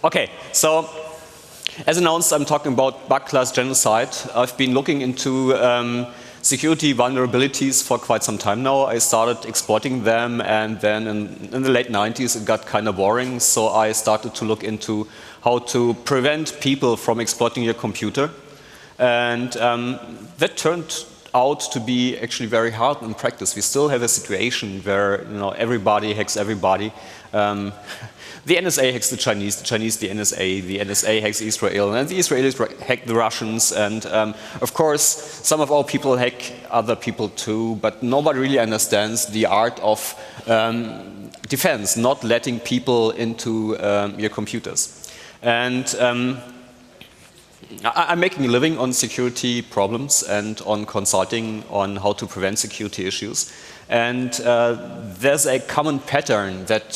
Okay, so as announced, I'm talking about bug class genocide. I've been looking into security vulnerabilities for quite some time now. I started exploiting them, and then in the late 90s it got kind of boring, so I started to look into how to prevent people from exploiting your computer. And that turned out to be actually very hard in practice. We still have a situation where everybody hacks everybody. The NSA hacks the Chinese the NSA hacks Israel, and the Israelis hack the Russians, and of course some of our people hack other people too, but nobody really understands the art of defense, not letting people into your computers. And I'm making a living on security problems and on consulting on how to prevent security issues. And there's a common pattern that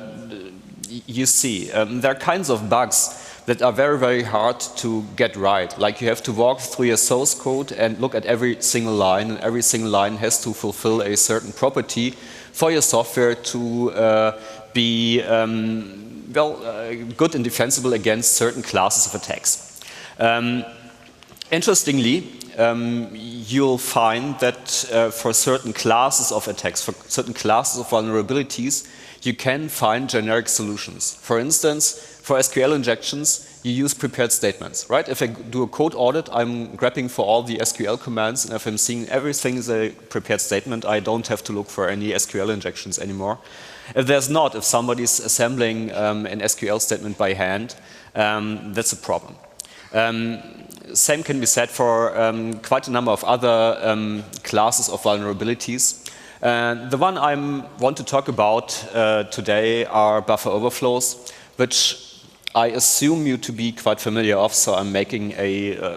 you see. There are kinds of bugs that are very, very hard to get right. Like you have to walk through your source code and look at every single line, and every single line has to fulfill a certain property for your software to be good and defensible against certain classes of attacks. Interestingly, you'll find that for certain classes of attacks, for certain classes of vulnerabilities, you can find generic solutions. For instance, for SQL injections, you use prepared statements, right? If I do a code audit, I'm grabbing for all the SQL commands, and if I'm seeing everything is a prepared statement, I don't have to look for any SQL injections anymore. If there's not, if somebody's assembling an SQL statement by hand, that's a problem. Same can be said for quite a number of other classes of vulnerabilities. The one I want to talk about today are buffer overflows, which I assume you to be quite familiar of, so I'm making a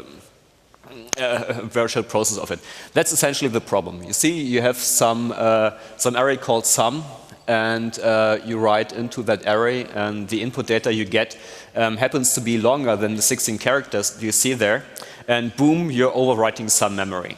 virtual process of it. That's essentially the problem. You see, you have some array called sum, and you write into that array, and the input data you get happens to be longer than the 16 characters you see there, and boom, you're overwriting some memory.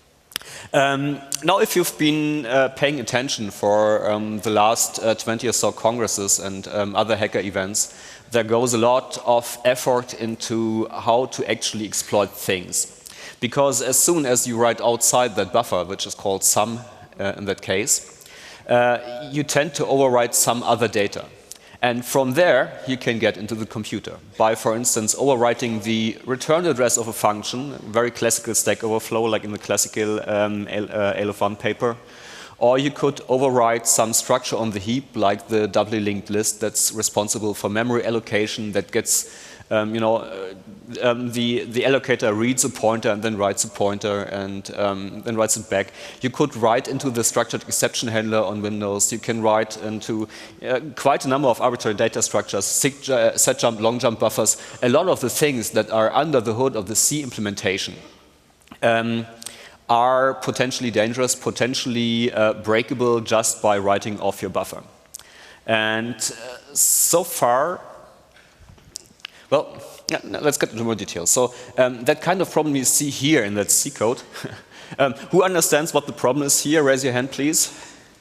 Now, if you've been paying attention for the last 20 or so congresses and other hacker events, there goes a lot of effort into how to actually exploit things. Because as soon as you write outside that buffer, which is called sum in that case, you tend to overwrite some other data. And from there, you can get into the computer by, for instance, overwriting the return address of a function, a very classical Stack Overflow, like in the classical ALF1 paper. Or you could overwrite some structure on the heap, like the doubly linked list that's responsible for memory allocation that gets, the allocator reads a pointer and then writes a pointer and then writes it back. You could write into the structured exception handler on Windows. You can write into quite a number of arbitrary data structures, set jump, long jump buffers. A lot of the things that are under the hood of the C implementation are potentially dangerous, potentially breakable just by writing off your buffer. And so far, well, yeah, let's get into more details. So that kind of problem you see here in that C code, who understands what the problem is here? Raise your hand, please.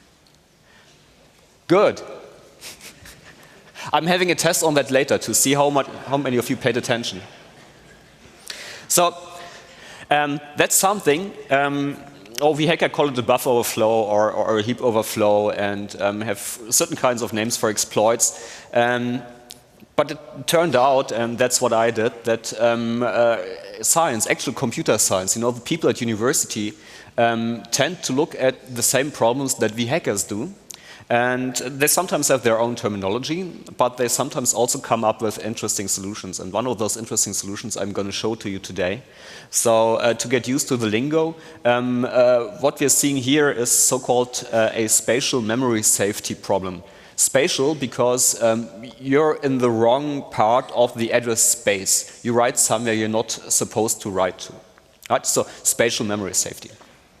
Good. I'm having a test on that later to see how many of you paid attention. So that's something, we hacker call it a buffer overflow or a heap overflow, and have certain kinds of names for exploits. But it turned out, and that's what I did, that science, actual computer science, the people at university tend to look at the same problems that we hackers do. And they sometimes have their own terminology, but they sometimes also come up with interesting solutions. And one of those interesting solutions I'm going to show to you today. So to get used to the lingo, what we're seeing here is so-called a spatial memory safety problem. Spatial because you're in the wrong part of the address space. You write somewhere you're not supposed to write to. Right? So spatial memory safety.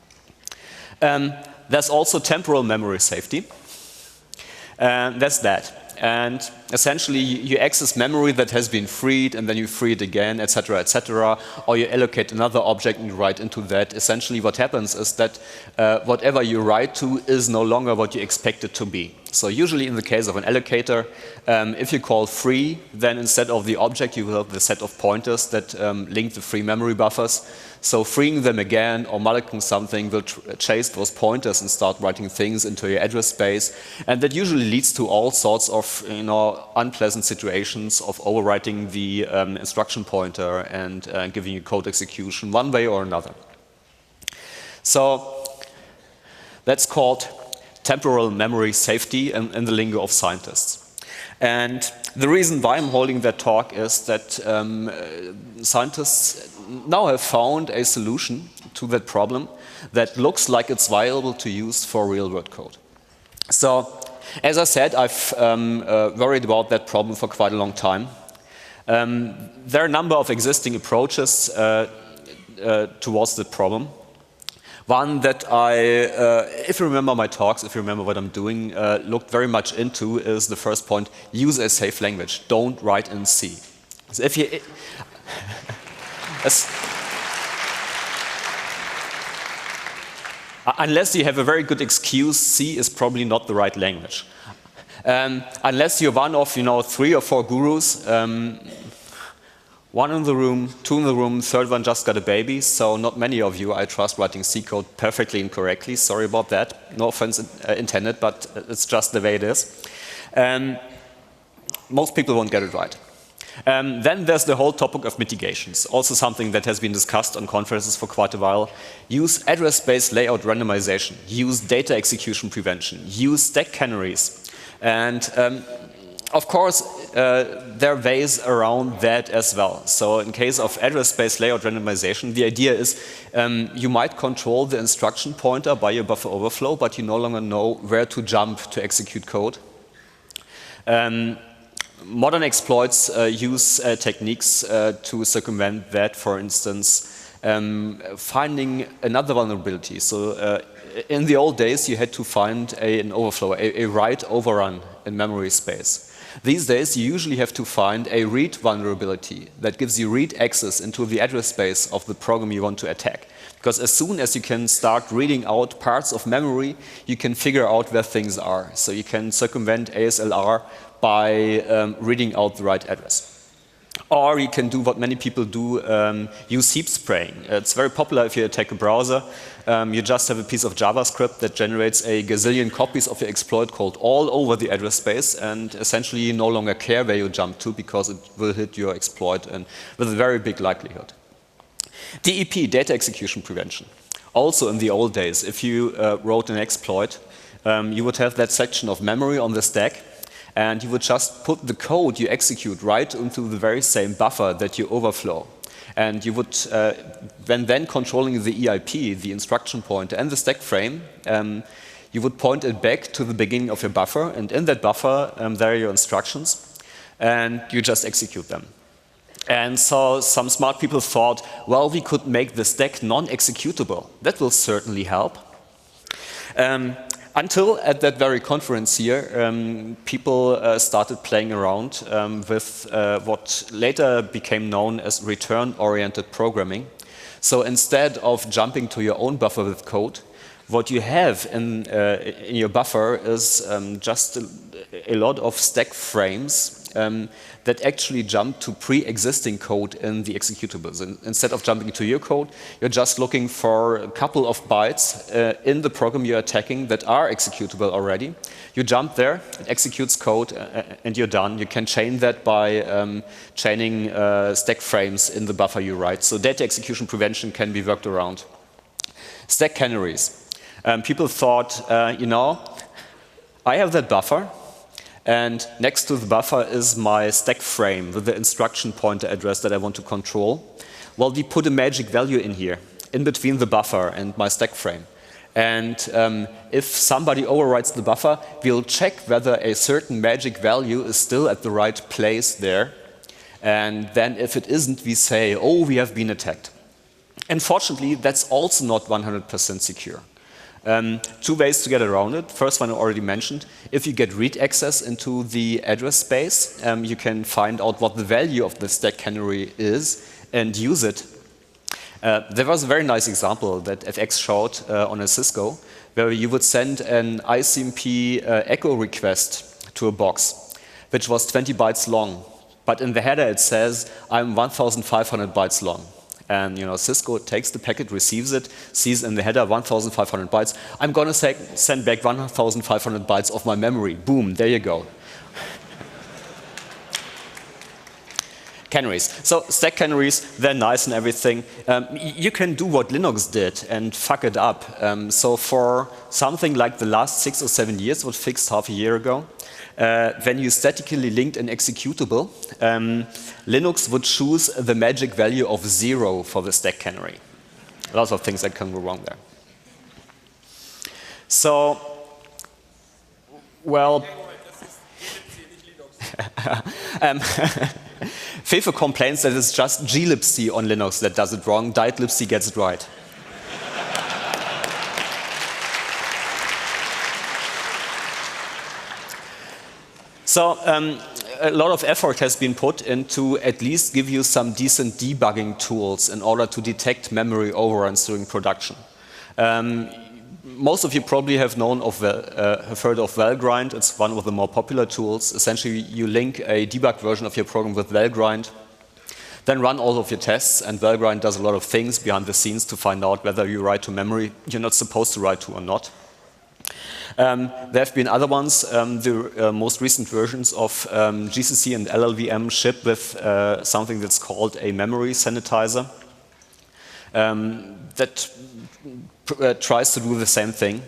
There's also temporal memory safety. That's that. And essentially you access memory that has been freed and then you free it again, etc., etc. Or you allocate another object and you write into that. Essentially what happens is that whatever you write to is no longer what you expect it to be. So usually in the case of an allocator, if you call free, then instead of the object, you will have the set of pointers that link the free memory buffers. So freeing them again or malloc something will chase those pointers and start writing things into your address space. And that usually leads to all sorts of unpleasant situations of overwriting the instruction pointer and giving you code execution one way or another. So that's called temporal memory safety in the lingo of scientists. And the reason why I'm holding that talk is that scientists now have found a solution to that problem that looks like it's viable to use for real-world code. So, as I said, I've worried about that problem for quite a long time. There are a number of existing approaches towards the problem. One that if you remember my talks, if you remember what I'm doing, looked very much into is the first point: use a safe language. Don't write in C. So if you, unless you have a very good excuse, C is probably not the right language. Unless you're one of 3 or 4 gurus. One in the room, 2 in the room, third one just got a baby, so not many of you, I trust, writing C code perfectly and correctly. Sorry about that. No offense intended, but it's just the way it is. Most people won't get it right. Then there's the whole topic of mitigations, also something that has been discussed on conferences for quite a while. Use address space layout randomization, use data execution prevention, use stack canaries. And of course, there are ways around that as well. So in case of address space layout randomization, the idea is you might control the instruction pointer by your buffer overflow, but you no longer know where to jump to execute code. Modern exploits use techniques to circumvent that, for instance, finding another vulnerability. So in the old days, you had to find an overflow, a write overrun in memory space. These days, you usually have to find a read vulnerability that gives you read access into the address space of the program you want to attack. Because as soon as you can start reading out parts of memory, you can figure out where things are. So you can circumvent ASLR by reading out the right address. Or you can do what many people do, use heap spraying. It's very popular if you attack a browser. You just have a piece of JavaScript that generates a gazillion copies of your exploit code all over the address space, and essentially you no longer care where you jump to because it will hit your exploit and with a very big likelihood. DEP, data execution prevention. Also in the old days, if you wrote an exploit, you would have that section of memory on the stack, and you would just put the code you execute right into the very same buffer that you overflow. And you would, when then controlling the EIP, the instruction pointer, and the stack frame, you would point it back to the beginning of your buffer, and in that buffer, there are your instructions, and you just execute them. And so some smart people thought, well, we could make the stack non-executable. That will certainly help. Until at that very conference here, people started playing around with what later became known as return-oriented programming. So instead of jumping to your own buffer with code, what you have in your buffer is just a lot of stack frames that actually jump to pre-existing code in the executables. And instead of jumping to your code, you're just looking for a couple of bytes in the program you're attacking that are executable already. You jump there, it executes code, and you're done. You can chain that by chaining stack frames in the buffer you write. So data execution prevention can be worked around. Stack canaries. People thought, I have that buffer, and next to the buffer is my stack frame with the instruction pointer address that I want to control. Well, we put a magic value in here, in between the buffer and my stack frame. And if somebody overwrites the buffer, we'll check whether a certain magic value is still at the right place there. And then if it isn't, we say, oh, we have been attacked. Unfortunately, that's also not 100% secure. 2 ways to get around it. First one I already mentioned. If you get read access into the address space, you can find out what the value of the stack canary is and use it. There was a very nice example that FX showed on a Cisco where you would send an ICMP echo request to a box, which was 20 bytes long. But in the header it says, I'm 1,500 bytes long. And Cisco takes the packet, receives it, sees in the header 1,500 bytes. I'm going to send back 1,500 bytes of my memory. Boom, there you go. Canaries. So stack canaries, they're nice and everything. You can do what Linux did and fuck it up. So for something like the last 6 or 7 years, was fixed half a year ago, when you statically linked an executable, Linux would choose the magic value of 0 for the stack canary. Lots of things that can go wrong there. So, well, Fefe complains that it's just glibc on Linux that does it wrong. Diet-libc gets it right. So a lot of effort has been put into at least give you some decent debugging tools in order to detect memory overruns during production. Most of you probably have heard of Valgrind. It's one of the more popular tools. Essentially, you link a debug version of your program with Valgrind, then run all of your tests, and Valgrind does a lot of things behind the scenes to find out whether you write to memory you're not supposed to write to or not. There have been other ones. The most recent versions of GCC and LLVM ship with something that's called a memory sanitizer that tries to do the same thing.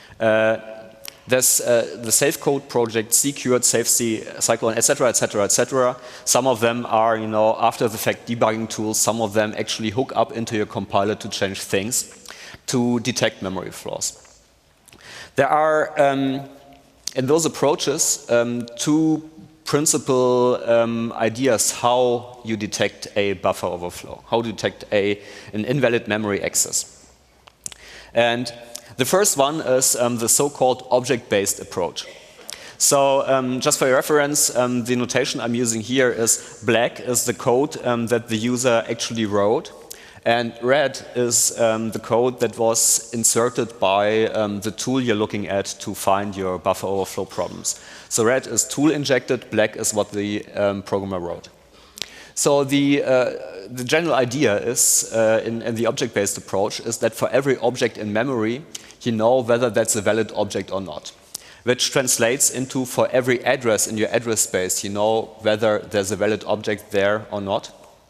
There's the Safecode project, Secured, SafeC, Cyclone, etc., etc., etc. Some of them are, after-the-fact debugging tools. Some of them actually hook up into your compiler to change things to detect memory flaws. There are, in those approaches, two principal ideas how you detect a buffer overflow, how to detect an invalid memory access. And the first one is the so-called object-based approach. So just for your reference, the notation I'm using here is black is the code that the user actually wrote. And red is the code that was inserted by the tool you're looking at to find your buffer overflow problems. So red is tool injected, black is what the programmer wrote. So the general idea is, in the object-based approach, is that for every object in memory, you know whether that's a valid object or not. Which translates into for every address in your address space, you know whether there's a valid object there or not.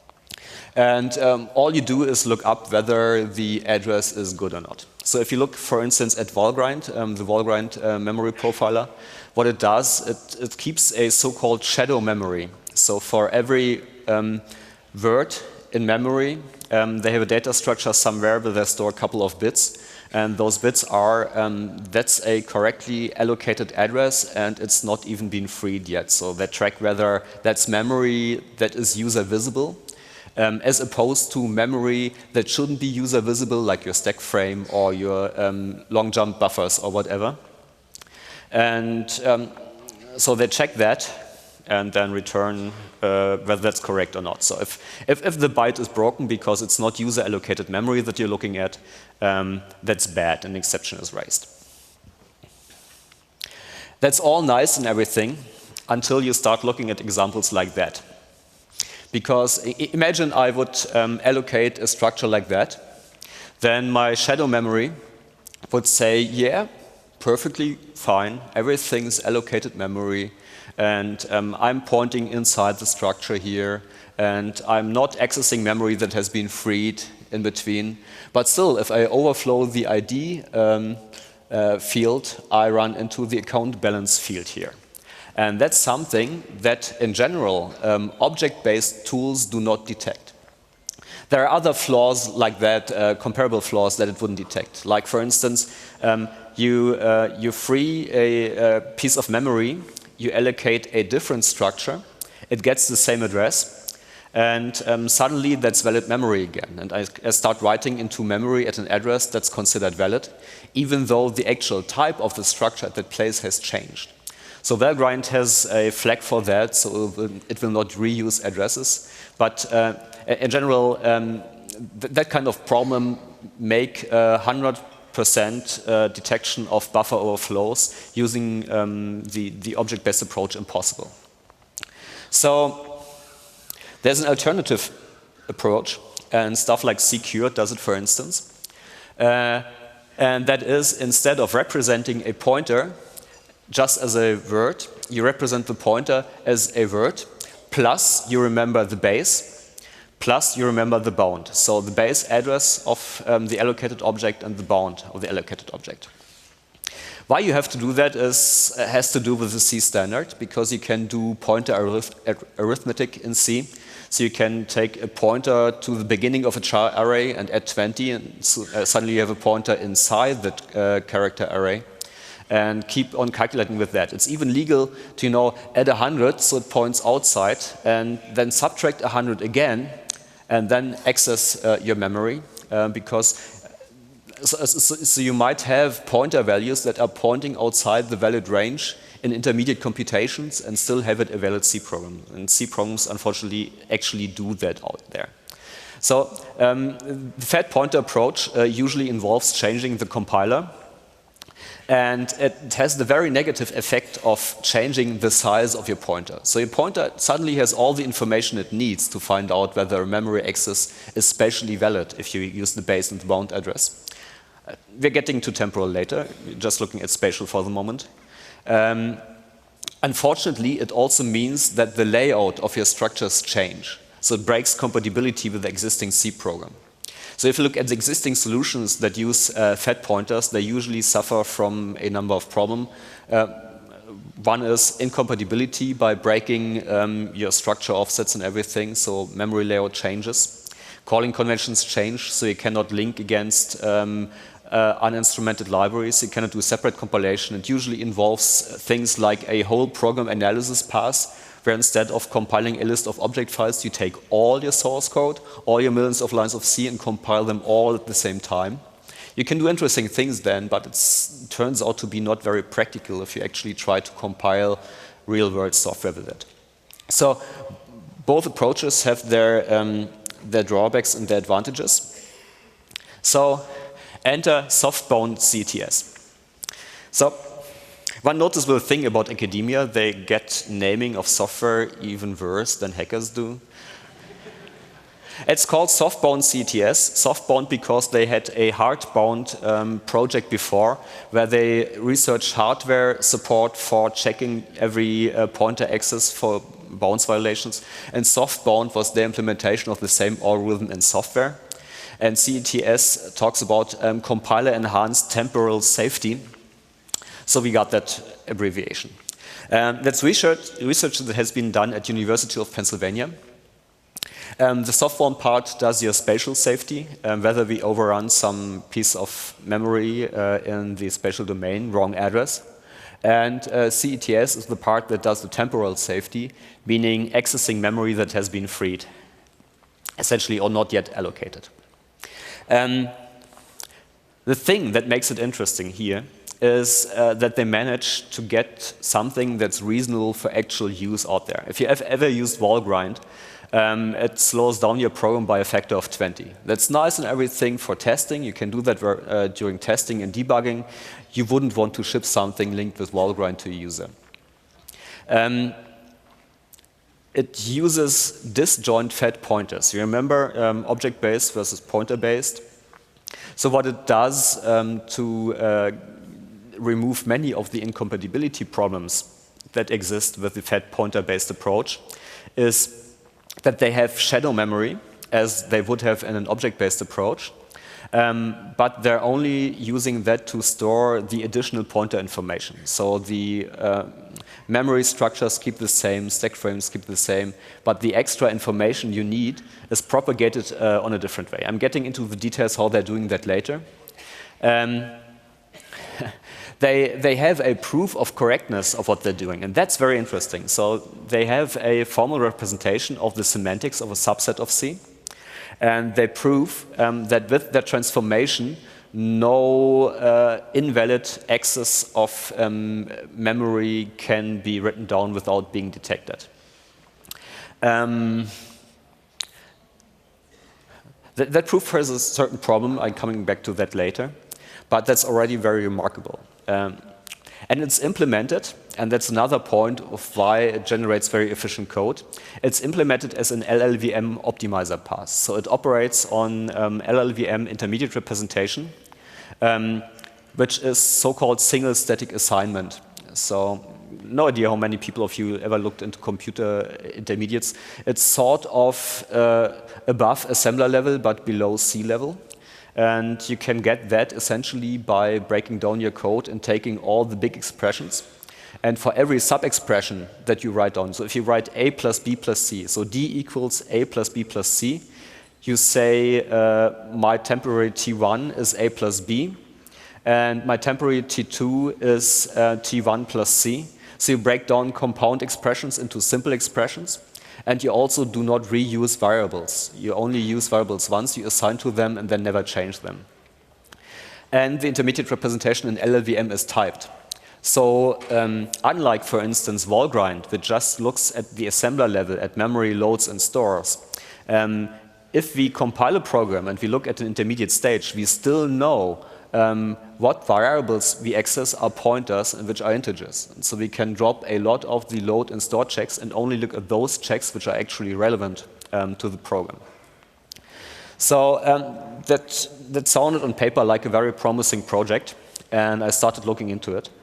And all you do is look up whether the address is good or not. So if you look, for instance, at Valgrind, the Valgrind memory profiler, what it does, it keeps a so-called shadow memory. So for every word in memory, they have a data structure somewhere where they store a couple of bits. And those bits are, that's a correctly allocated address, and it's not even been freed yet. So they track whether that's memory that is user visible, as opposed to memory that shouldn't be user visible, like your stack frame or your long jump buffers or whatever. And so they check that and then return whether that's correct or not. So if the byte is broken because it's not user allocated memory that you're looking at, that's bad, an exception is raised. That's all nice and everything until you start looking at examples like that. Because imagine I would allocate a structure like that, then my shadow memory would say, yeah, perfectly fine, everything's allocated memory, and I'm pointing inside the structure here, and I'm not accessing memory that has been freed in between. But still, if I overflow the ID field, I run into the account balance field here. And that's something that, in general, object-based tools do not detect. There are other flaws like that, comparable flaws that it wouldn't detect. Like, for instance, you free a piece of memory, you allocate a different structure, it gets the same address, and suddenly that's valid memory again. And I start writing into memory at an address that's considered valid, even though the actual type of the structure at that place has changed. So Valgrind has a flag for that, so it will not reuse addresses. But in general, that kind of problem make 100 detection of buffer overflows using the object-based approach impossible. So there's an alternative approach, and stuff like cQrt does it, for instance. And that is, instead of representing a pointer just as a word, you represent the pointer as a word, plus you remember the base, plus you remember the bound. So the base address of the allocated object and the bound of the allocated object. Why you have to do that has to do with the C standard, because you can do pointer arithmetic in C. So you can take a pointer to the beginning of a char array and add 20, and so, suddenly you have a pointer inside that character array, and keep on calculating with that. It's even legal to add 100, so it points outside, and then subtract 100 again, and then access your memory, because so you might have pointer values that are pointing outside the valid range in intermediate computations and still have it a valid C program. And C programs, unfortunately, actually do that out there. So the fat pointer approach usually involves changing the compiler. And it has the very negative effect of changing the size of your pointer. So your pointer suddenly has all the information it needs to find out whether a memory access is spatially valid if you use the base and the bound address. We're getting to temporal later, just looking at spatial for the moment. Unfortunately, it also means that the layout of your structures change. So it breaks compatibility with the existing C program. So if you look at the existing solutions that use fat pointers, they usually suffer from a number of problems. One is incompatibility by breaking your structure offsets and everything, so memory layout changes. Calling conventions change, so you cannot link against uninstrumented libraries. You cannot do separate compilation. It usually involves things like a whole program analysis pass, where instead of compiling a list of object files, you take all your source code, all your millions of lines of C, and compile them all at the same time. You can do interesting things then, but it turns out to be not very practical if you actually try to compile real-world software with it. So both approaches have their drawbacks and their advantages. So enter soft-bound CTS. So one noticeable thing about academia, they get naming of software even worse than hackers do. It's called soft-bound CTS, soft-bound because they had a hard-bound project before, where they researched hardware support for checking every pointer access for bounds violations, and soft-bound was the implementation of the same algorithm in software. And CTS talks about compiler-enhanced temporal safety. So we got that abbreviation. That's research that has been done at University of Pennsylvania. The soft-bound part does your spatial safety, whether we overrun some piece of memory in the spatial domain, wrong address. And CETS is the part that does the temporal safety, meaning accessing memory that has been freed, essentially, or not yet allocated. The thing that makes it interesting here is that they managed to get something that's reasonable for actual use out there. If you have ever used Valgrind, it slows down your program by a factor of 20. That's nice and everything for testing. You can do that during testing and debugging. You wouldn't want to ship something linked with Valgrind to a user. It uses disjoint fat pointers. You remember object-based versus pointer-based? So what it does to remove many of the incompatibility problems that exist with the fat pointer-based approach is that they have shadow memory, as they would have in an object-based approach, but they're only using that to store the additional pointer information. So the memory structures keep the same, stack frames keep the same, but the extra information you need is propagated on a different way. I'm getting into the details how they're doing that later. They have a proof of correctness of what they're doing, and that's very interesting. So they have a formal representation of the semantics of a subset of C, and they prove that with their transformation, no invalid access of memory can be written down without being detected. That proof has a certain problem. I'm coming back to that later. but that's already very remarkable. And it's implemented, and that's another point of why it generates very efficient code. It's implemented as an LLVM optimizer pass. So it operates on LLVM intermediate representation, which is so-called single static assignment. So no idea how many people of you ever looked into computer intermediates. It's sort of above assembler level, but below C level. And you can get that essentially by breaking down your code and taking all the big expressions. And for every sub-expression that you write down, so if you write A plus B plus C, so D equals A plus B plus C, you say my temporary T1 is A plus B, and my temporary T2 is T1 plus C. So you break down compound expressions into simple expressions. And you also do not reuse variables. You only use variables once, you assign to them, and then never change them. And the intermediate representation in LLVM is typed. So unlike, for instance, Valgrind, which just looks at the assembler level, at memory loads and stores, if we compile a program and we look at an intermediate stage, we still know what variables we access are pointers and which are integers. And so we can drop a lot of the load and store checks and only look at those checks which are actually relevant to the program. So that sounded on paper like a very promising project, and I started looking into it.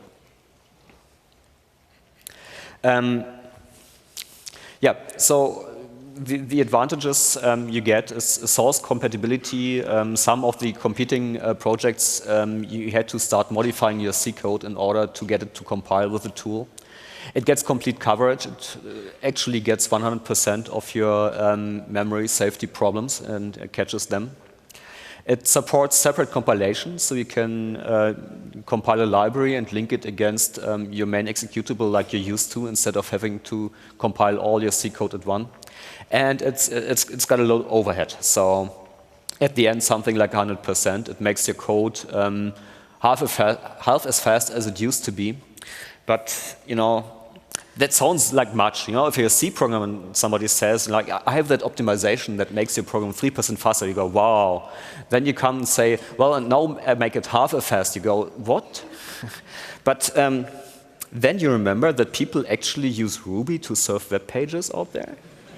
Yeah, so the advantages you get is source compatibility. Some of the competing projects, you had to start modifying your C code in order to get it to compile with the tool. It gets complete coverage. It actually gets 100% of your memory safety problems and catches them. It supports separate compilation, so you can compile a library and link it against your main executable like you're used to, instead of having to compile all your C code at once. And it's got a low overhead. So at the end, something like 100%. It makes your code half as fast as it used to be. But, you know, that sounds like much. You know, if you're a C programmer and somebody says, like, I have that optimization that makes your program 3% faster, you go, wow. Then you come and say, well, and now I make it half as fast. You go, what? But then you remember that people actually use Ruby to serve web pages out there.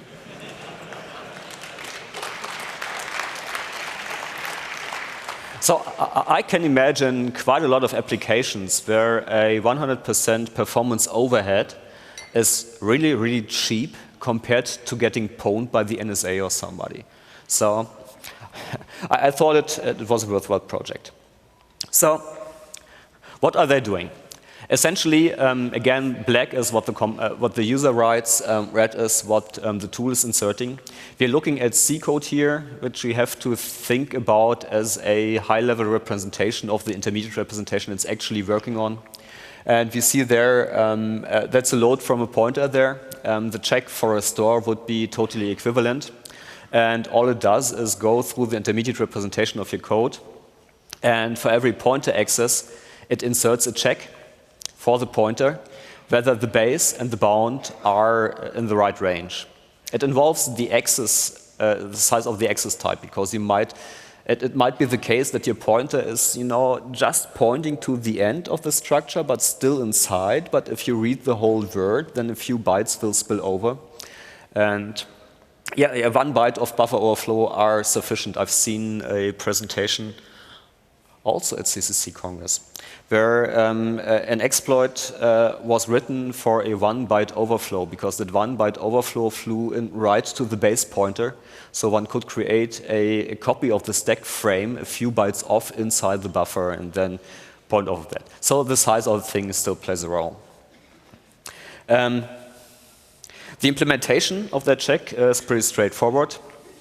So I can imagine quite a lot of applications where a 100% performance overhead is really, really cheap compared to getting pwned by the NSA or somebody. So I thought it was a worthwhile project. So what are they doing? Essentially, again, black is what the user writes, red is what the tool is inserting. We're looking at C code here, which we have to think about as a high-level representation of the intermediate representation it's actually working on. And we see there, that's a load from a pointer there. The check for a store would be totally equivalent. And all it does is go through the intermediate representation of your code. And for every pointer access, it inserts a check for the pointer, whether the base and the bound are in the right range. It involves the axis, the size of the axis type, because it might be the case that your pointer is, you know, just pointing to the end of the structure, but still inside. But if you read the whole word, then a few bytes will spill over. And yeah, 1 byte of buffer overflow are sufficient. I've seen a presentation also at CCC Congress, where an exploit was written for a 1 byte overflow, because that 1 byte overflow flew in right to the base pointer. So one could create a copy of the stack frame a few bytes off inside the buffer and then point over that. So the size of the thing still plays a role. The implementation of that check is pretty straightforward.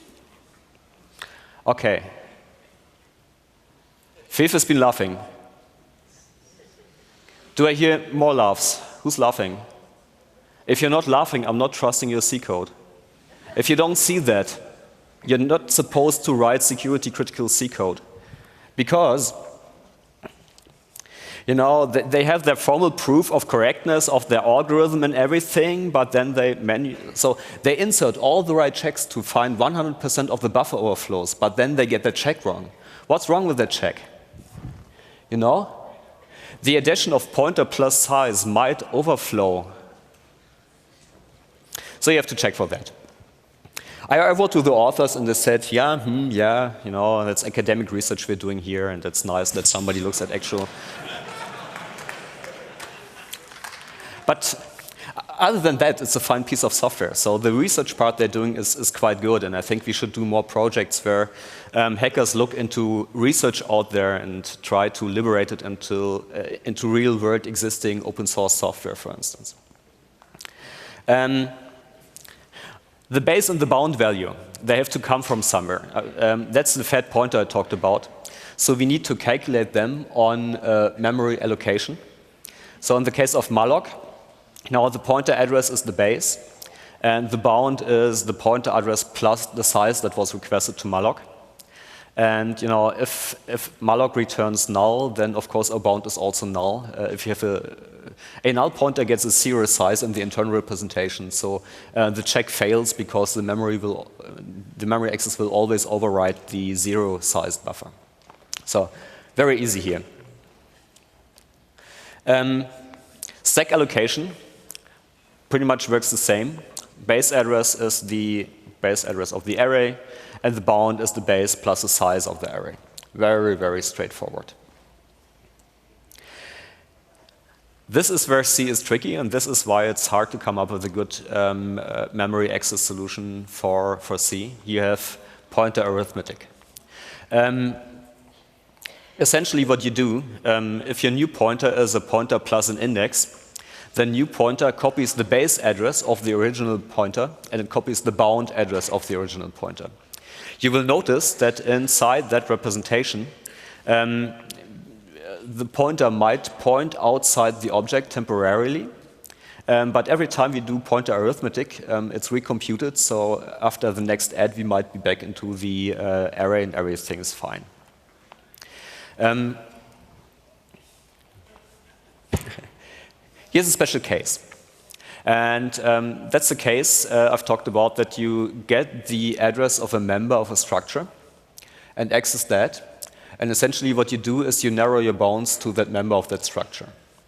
Okay. Fefe has been laughing. Do I hear more laughs? Who's laughing? If you're not laughing, I'm not trusting your C code. If you don't see that, you're not supposed to write security critical C code. Because, you know, they have their formal proof of correctness of their algorithm and everything, but then they insert all the right checks to find 100% of the buffer overflows, but then they get the check wrong. What's wrong with that check? you know, the addition of pointer plus size might overflow. So you have to check for that. I wrote to the authors and they said, yeah, you know, that's academic research we're doing here, and it's nice that somebody looks at actual. But other than that, it's a fine piece of software. So the research part they're doing is quite good, and I think we should do more projects where hackers look into research out there and try to liberate it into real-world existing open-source software, for instance. The base and the bound value, they have to come from somewhere. That's the fat pointer I talked about. So we need to calculate them on memory allocation. So in the case of malloc, now the pointer address is the base, and the bound is the pointer address plus the size that was requested to malloc. And you know, if malloc returns null, then of course our bound is also null. If you have a null pointer gets a 0 size in the internal representation, so the check fails because the memory access will always override the 0 sized buffer. So very easy here. Stack allocation pretty much works the same. Base address is the base address of the array, and the bound is the base plus the size of the array. Very, very straightforward. This is where C is tricky, and this is why it's hard to come up with a good memory access solution for C. You have pointer arithmetic. Essentially what you do, if your new pointer is a pointer plus an index, the new pointer copies the base address of the original pointer, and it copies the bound address of the original pointer. You will notice that inside that representation, the pointer might point outside the object temporarily, but every time we do pointer arithmetic, it's recomputed, so after the next add, we might be back into the array and everything is fine. Here's a special case. And that's the case I've talked about, that you get the address of a member of a structure and access that. And essentially what you do is you narrow your bounds to that member of that structure.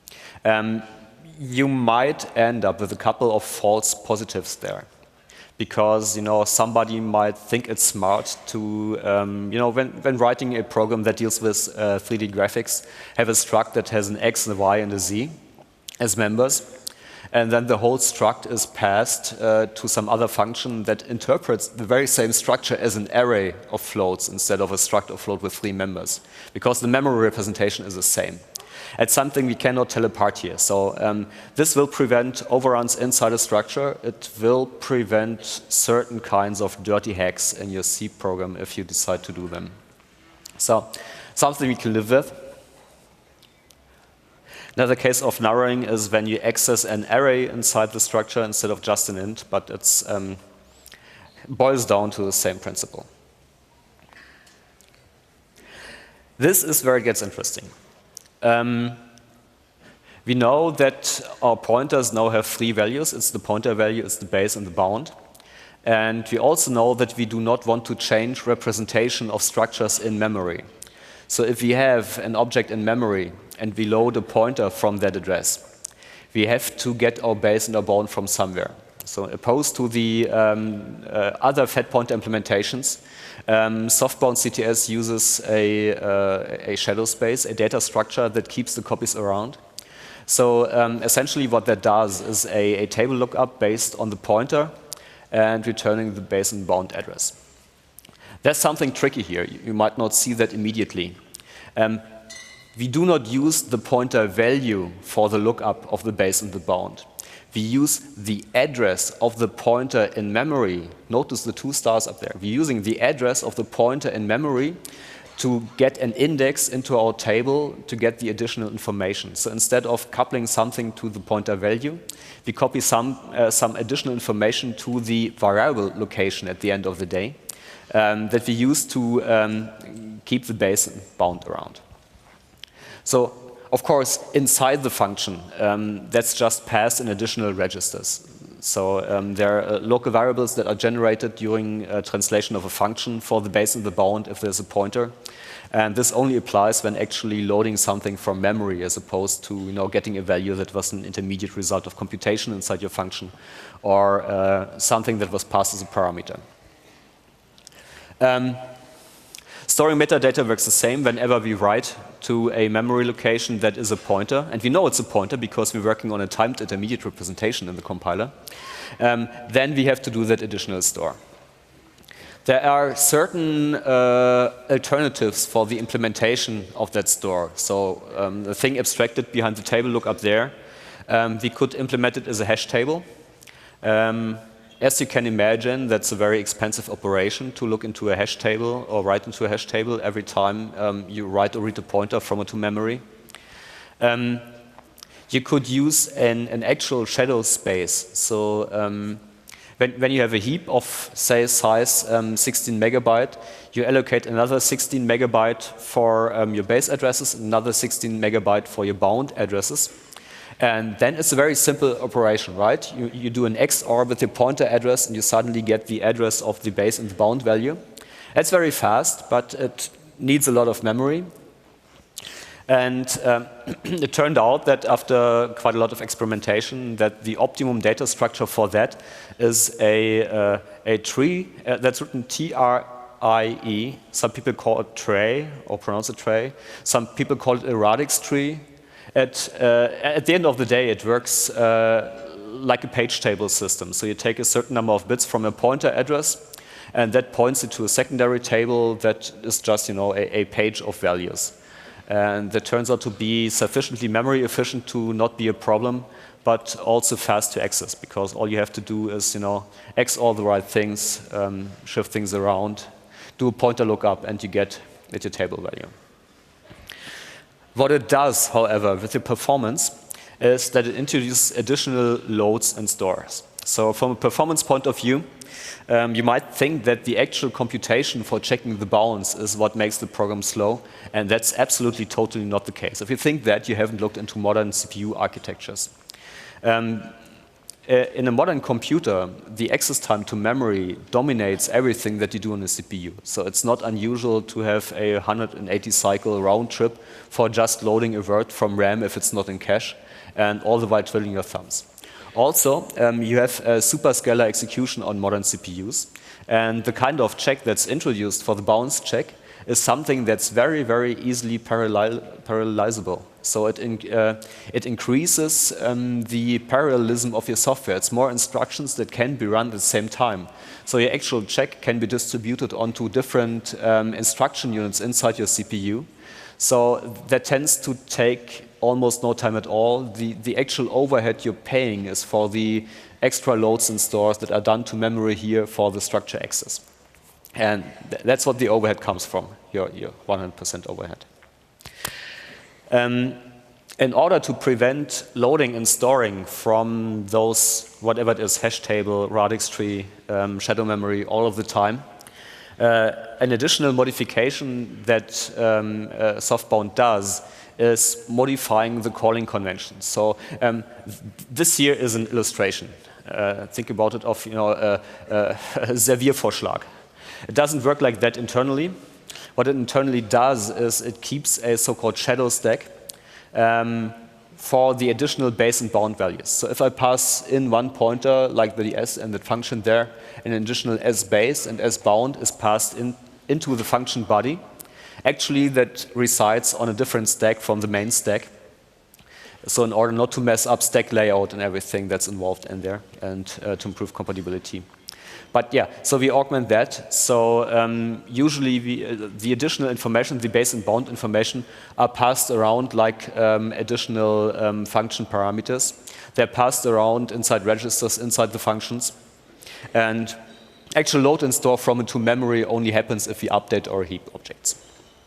You might end up with a couple of false positives there, because somebody might think it's smart to, when writing a program that deals with 3D graphics, have a struct that has an X, a Y, and a Z as members. And then the whole struct is passed to some other function that interprets the very same structure as an array of floats instead of a struct of float with 3 members, because the memory representation is the same. It's something we cannot tell apart here. So this will prevent overruns inside a structure. It will prevent certain kinds of dirty hacks in your C program if you decide to do them. So something we can live with. Another case of narrowing is when you access an array inside the structure instead of just an int, but it boils down to the same principle. This is where it gets interesting. We know that our pointers now have 3 values. It's the pointer value, it's the base, and the bound. And we also know that we do not want to change representation of structures in memory. So if we have an object in memory and we load a pointer from that address, we have to get our base and our bound from somewhere. So opposed to the other fat pointer implementations, softbound CTS uses a shadow space, a data structure that keeps the copies around. So essentially what that does is a table lookup based on the pointer and returning the base and bound address. There's something tricky here. You might not see that immediately. We do not use the pointer value for the lookup of the base and the bound. We use the address of the pointer in memory. Notice the 2 stars up there. We're using the address of the pointer in memory to get an index into our table to get the additional information. So instead of coupling something to the pointer value, we copy some additional information to the variable location at the end of the day that we use to keep the base and bound around. So, of course, inside the function, that's just passed in additional registers. So there are local variables that are generated during translation of a function for the base and the bound if there's a pointer. And this only applies when actually loading something from memory as opposed to getting a value that was an intermediate result of computation inside your function or something that was passed as a parameter. Storing metadata works the same whenever we write to a memory location that is a pointer. And we know it's a pointer because we're working on a timed intermediate representation in the compiler. Then we have to do that additional store. There are certain alternatives for the implementation of that store. So the thing abstracted behind the table, look up there. We could implement it as a hash table. As you can imagine, that's a very expensive operation to look into a hash table or write into a hash table every time you write or read a pointer from or to memory. You could use an actual shadow space. So when you have a heap of, say, size 16 megabyte, you allocate another 16 megabyte for your base addresses, another 16 megabyte for your bound addresses. And then it's a very simple operation, right? You do an XOR with your pointer address and you suddenly get the address of the base and the bound value. That's very fast, but it needs a lot of memory. And it turned out that after quite a lot of experimentation that the optimum data structure for that is a tree that's written T-R-I-E. Some people call it tray or pronounce it tray. Some people call it a radix tree. At the end of the day, it works like a page table system. So you take a certain number of bits from a pointer address, and that points it to a secondary table that is just a page of values. And that turns out to be sufficiently memory efficient to not be a problem, but also fast to access, because all you have to do is XOR the right things, shift things around, do a pointer lookup, and you get your table value. What it does, however, with the performance is that it introduces additional loads and stores. So from a performance point of view, you might think that the actual computation for checking the bounds is what makes the program slow, and that's absolutely totally not the case. If you think that, you haven't looked into modern CPU architectures. In a modern computer, the access time to memory dominates everything that you do on a CPU. So it's not unusual to have a 180 cycle round trip for just loading a word from RAM if it's not in cache, and all the while twiddling your thumbs. Also, you have a superscalar execution on modern CPUs, and the kind of check that's introduced for the bounds check is something that's very, very easily parallelizable. So it increases the parallelism of your software. It's more instructions that can be run at the same time. So your actual check can be distributed onto different instruction units inside your CPU. So that tends to take almost no time at all. The actual overhead you're paying is for the extra loads and stores that are done to memory here for the structure access. And that's what the overhead comes from, your 100% overhead. In order to prevent loading and storing from those, whatever it is, hash table, radix tree, shadow memory, all of the time, an additional modification that Softbound does is modifying the calling convention. So this here is an illustration. Think about it of Serviervorschlag. It doesn't work like that internally. What it internally does is it keeps a so-called shadow stack for the additional base and bound values. So if I pass in one pointer, like the s and the function there, an additional s base and s bound is passed into the function body. Actually, that resides on a different stack from the main stack. So in order not to mess up stack layout and everything that's involved in there, and to improve compatibility. But yeah, so we augment that. So usually the additional information, the base and bound information, are passed around like additional function parameters. They're passed around inside registers, inside the functions. And actual load and store from and to memory only happens if we update our heap objects.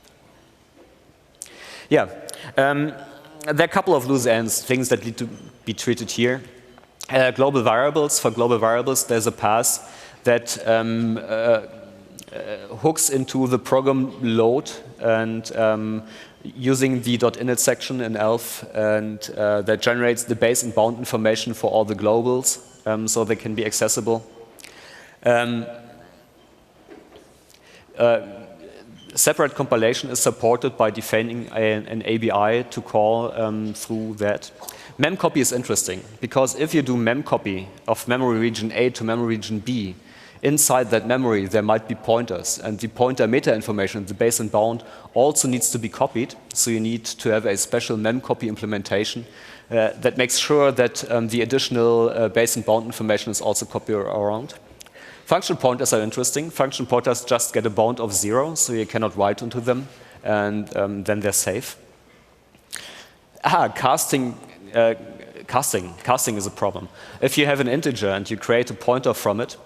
Yeah, there are a couple of loose ends, things that need to be treated here. Global variables. For global variables, there's a path that hooks into the program load and using the .init section in ELF, and that generates the base and bound information for all the globals so they can be accessible. Separate compilation is supported by defining an ABI to call through that. Memcopy is interesting, because if you do memcopy of memory region A to memory region B, inside that memory there might be pointers, and the pointer meta information, the base and bound, also needs to be copied, so you need to have a special memcopy implementation that makes sure that the additional base and bound information is also copied around. Function pointers are interesting. Function pointers just get a bound of 0, so you cannot write into them, and then they're safe. Casting is a problem. If you have an integer and you create a pointer from it,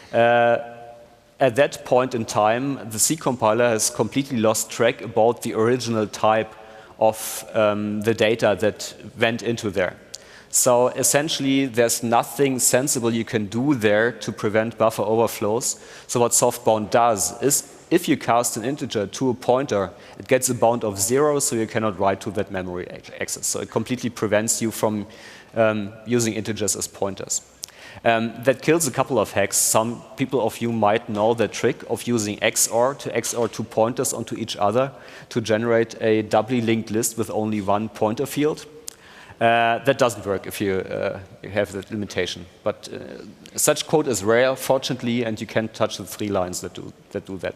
at that point in time, the C compiler has completely lost track about the original type of the data that went into there. So essentially, there's nothing sensible you can do there to prevent buffer overflows. So what softbound does is, if you cast an integer to a pointer, it gets a bound of 0, so you cannot write to that memory access. So it completely prevents you from using integers as pointers. That kills a couple of hacks. Some people of you might know the trick of using XOR to XOR two pointers onto each other to generate a doubly linked list with only one pointer field. That doesn't work if you have that limitation. But such code is rare, fortunately, and you can't touch the 3 lines that do that.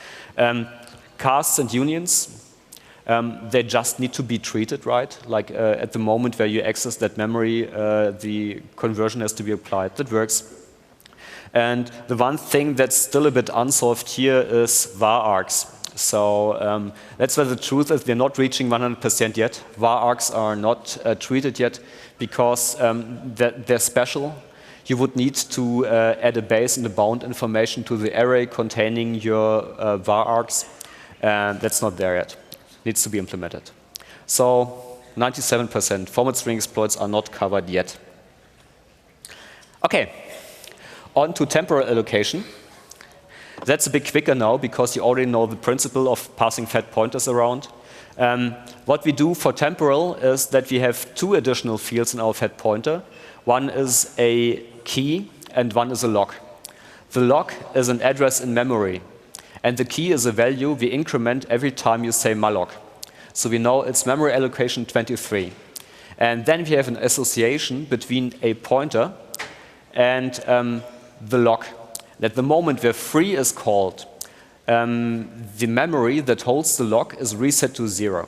Casts and unions, they just need to be treated right. Like at the moment where you access that memory, the conversion has to be applied. That works. And the one thing that's still a bit unsolved here is var args. So that's where the truth is, we're not reaching 100% yet. Var args are not treated yet because they're special. You would need to add a base and a bound information to the array containing your var args. That's not there yet. Needs to be implemented. So 97% format string exploits are not covered yet. Okay, on to temporal allocation. That's a bit quicker now because you already know the principle of passing fat pointers around. What we do for temporal is that we have 2 additional fields in our fat pointer. One is a key and one is a lock. The lock is an address in memory, and the key is a value we increment every time you say malloc. So we know it's memory allocation 23. And then we have an association between a pointer and the lock. At the moment where free is called, the memory that holds the lock is reset to 0.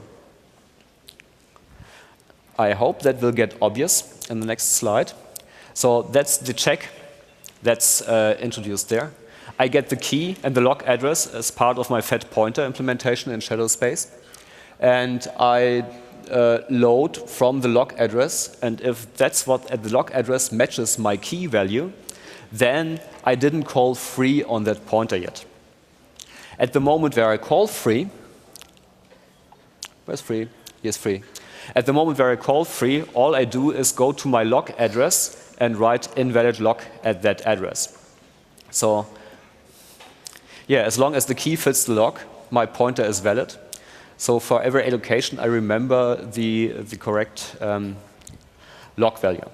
I hope that will get obvious in the next slide. So that's the check that's introduced there. I get the key and the lock address as part of my fat pointer implementation in shadow space. And I load from the lock address. And if that's what at the lock address matches my key value, then I didn't call free on that pointer yet. At the moment where I call free, where's free? Yes, free. At the moment where I call free, all I do is go to my lock address and write invalid lock at that address. So yeah, as long as the key fits the lock, my pointer is valid. So for every allocation, I remember the correct lock value.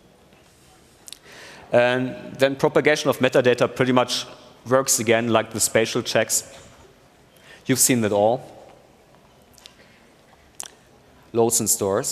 And then propagation of metadata pretty much works again like the spatial checks. You've seen that all. Loads and stores.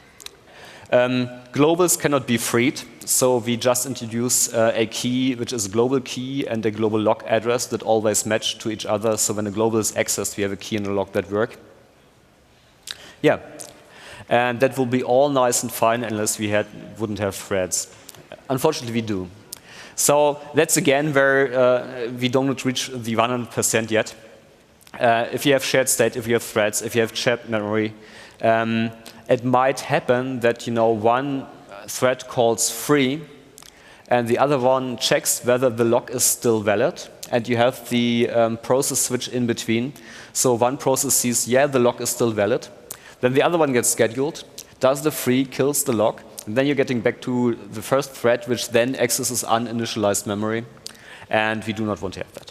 Globals cannot be freed, so we just introduce a key which is a global key and a global lock address that always match to each other. So when a global is accessed, we have a key and a lock that work. Yeah, and that will be all nice and fine unless we wouldn't have threads. Unfortunately, we do. So that's again where we don't reach the 100% yet. If you have shared state, if you have threads, if you have shared memory, it might happen that one thread calls free, and the other one checks whether the lock is still valid, and you have the process switch in between. So one process sees, yeah, the lock is still valid. Then the other one gets scheduled, does the free, kills the lock, and then you're getting back to the first thread, which then accesses uninitialized memory, and we do not want to have that.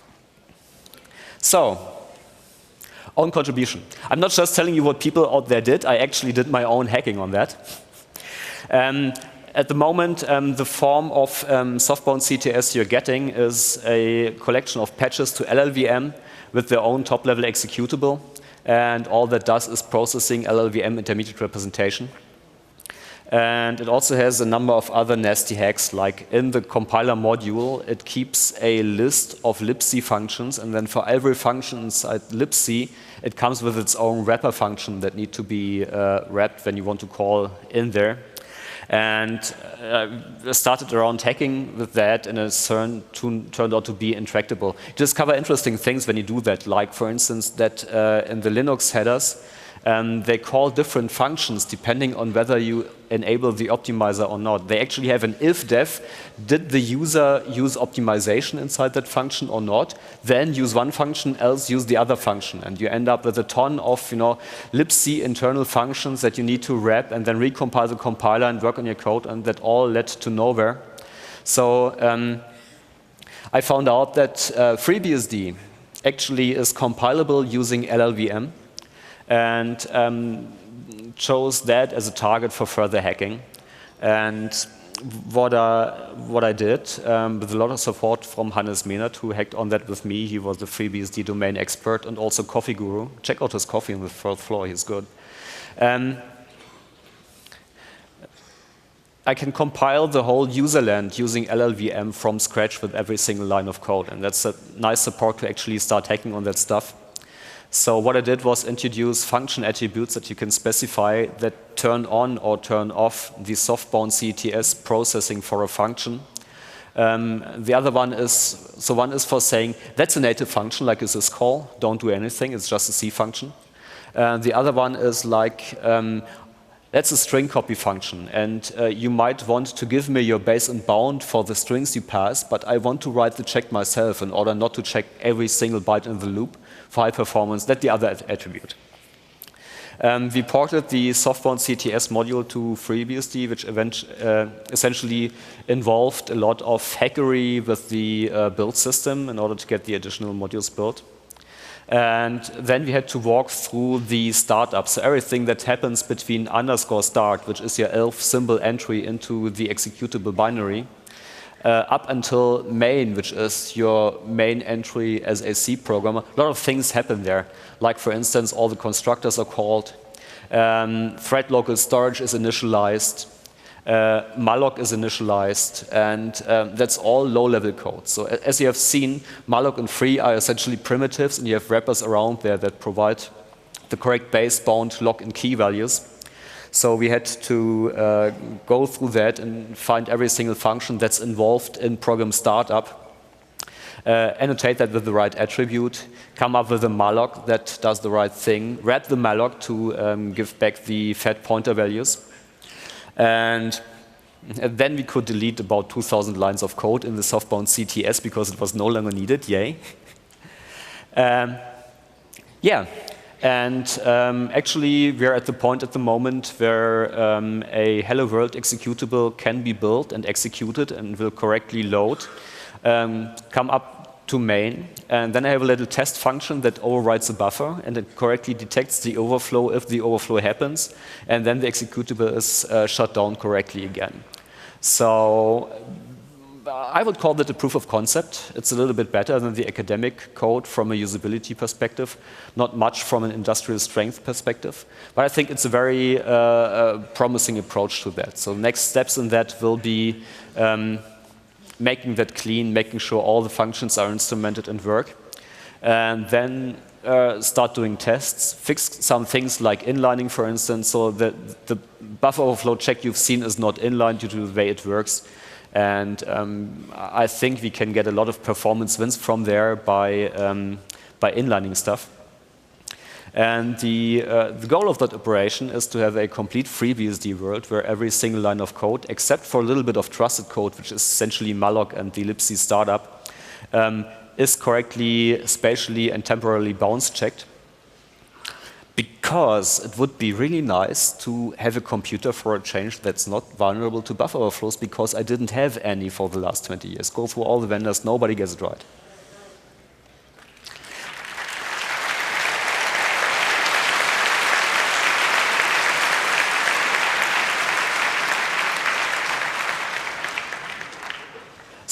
So, own contribution. I'm not just telling you what people out there did, I actually did my own hacking on that. At the moment, the form of softbound CTS you're getting is a collection of patches to LLVM with their own top-level executable, and all that does is processing LLVM intermediate representation. And it also has a number of other nasty hacks, like in the compiler module, it keeps a list of libc functions, and then for every function inside libc, it comes with its own wrapper function that need to be wrapped when you want to call in there. And I started around hacking with that, and it turned out to be intractable. You discover interesting things when you do that, like, for instance, that in the Linux headers, they call different functions depending on whether you enable the optimizer or not. They actually have an if-def, did the user use optimization inside that function or not, then use one function, else use the other function. And you end up with a ton of libc internal functions that you need to wrap and then recompile the compiler and work on your code, and that all led to nowhere. So I found out that FreeBSD actually is compilable using LLVM, and chose that as a target for further hacking. And what I did, with a lot of support from Hannes Mehnert, who hacked on that with me. He was the FreeBSD domain expert and also coffee guru. Check out his coffee on the 4th floor, he's good. I can compile the whole userland using LLVM from scratch with every single line of code, and that's a nice support to actually start hacking on that stuff. So what I did was introduce function attributes that you can specify that turn on or turn off the softbound CTS processing for a function. The other one is, one is for saying, that's a native function like a syscall, don't do anything, it's just a C function. The other one is like, that's a string copy function, and you might want to give me your base and bound for the strings you pass, but I want to write the check myself in order not to check every single byte in the loop for high performance. That's the other attribute. We ported the softbound CTS module to FreeBSD, which essentially involved a lot of hackery with the build system in order to get the additional modules built. And then we had to walk through the startup. So everything that happens between _start, which is your ELF symbol entry into the executable binary, up until main, which is your main entry as a C programmer. A lot of things happen there. Like, for instance, all the constructors are called, thread local storage is initialized, malloc is initialized, and that's all low-level code. So as you have seen, malloc and free are essentially primitives, and you have wrappers around there that provide the correct base, bound, lock, and key values. So we had to go through that and find every single function that's involved in program startup, annotate that with the right attribute, come up with a malloc that does the right thing, wrap the malloc to give back the fat pointer values. And then we could delete about 2,000 lines of code in the softbound CTS because it was no longer needed, yay. Yeah. And actually, we're at the point at the moment where a Hello World executable can be built and executed and will correctly load, come up to main, and then I have a little test function that overrides the buffer, and it correctly detects the overflow if the overflow happens, and then the executable is shut down correctly again. So I would call that a proof of concept. It's a little bit better than the academic code from a usability perspective, not much from an industrial strength perspective. But I think it's a very promising approach to that. So next steps in that will be making that clean, making sure all the functions are instrumented and work. And then start doing tests, fix some things like inlining, for instance, so that the buffer overflow check you've seen is not inlined due to the way it works. And I think we can get a lot of performance wins from there by inlining stuff. And the goal of that operation is to have a complete FreeBSD world where every single line of code, except for a little bit of trusted code, which is essentially malloc and the libc startup, is correctly, spatially, and temporarily bounce checked. Because it would be really nice to have a computer for a change that's not vulnerable to buffer overflows, because I didn't have any for the last 20 years. Go through all the vendors, nobody gets it right.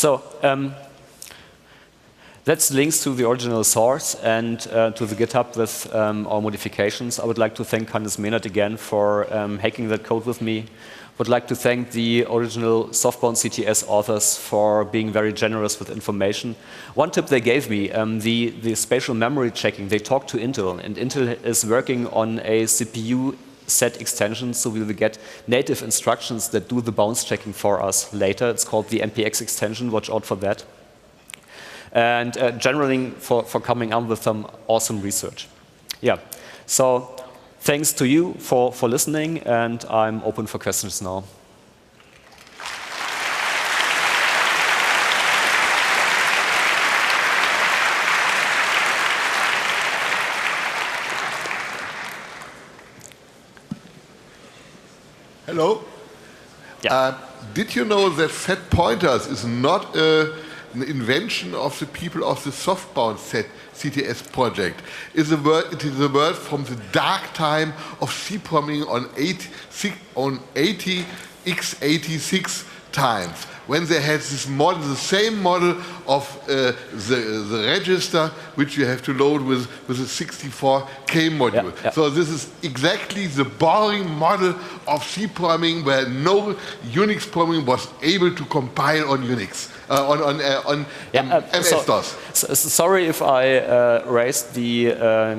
So that's links to the original source and to the GitHub with our modifications. I would like to thank Hannes Mehnert again for hacking that code with me. Would like to thank the original Softbound CTS authors for being very generous with information. One tip they gave me, the spatial memory checking, they talked to Intel, and Intel is working on a CPU set extension, so we will get native instructions that do the bounce checking for us later. It's called the MPX extension, watch out for that. And generally for coming up with some awesome research. Yeah, so thanks to you for listening, and I'm open for questions now. Hello. Yeah. Did you know that set pointers is not an invention of the people of the Softbound CTS project? It is a word from the dark time of C programming on 80x86 times, when they had this model, the same model of the register, which you have to load with a 64K module. Yeah, yeah. So this is exactly the boring model of C programming, where no Unix programming was able to compile on Unix, on MS-DOS. Sorry if I raised the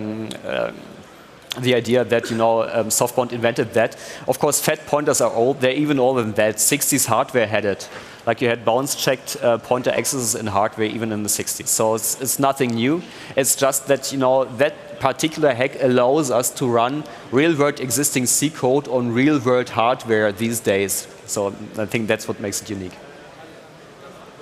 idea that Softbound invented that. Of course, fat pointers are old. They're even older than that. 60s hardware had it. Like you had bounce-checked pointer accesses in hardware even in the 60s. So it's nothing new. It's just that that particular hack allows us to run real-world existing C code on real-world hardware these days. So I think that's what makes it unique.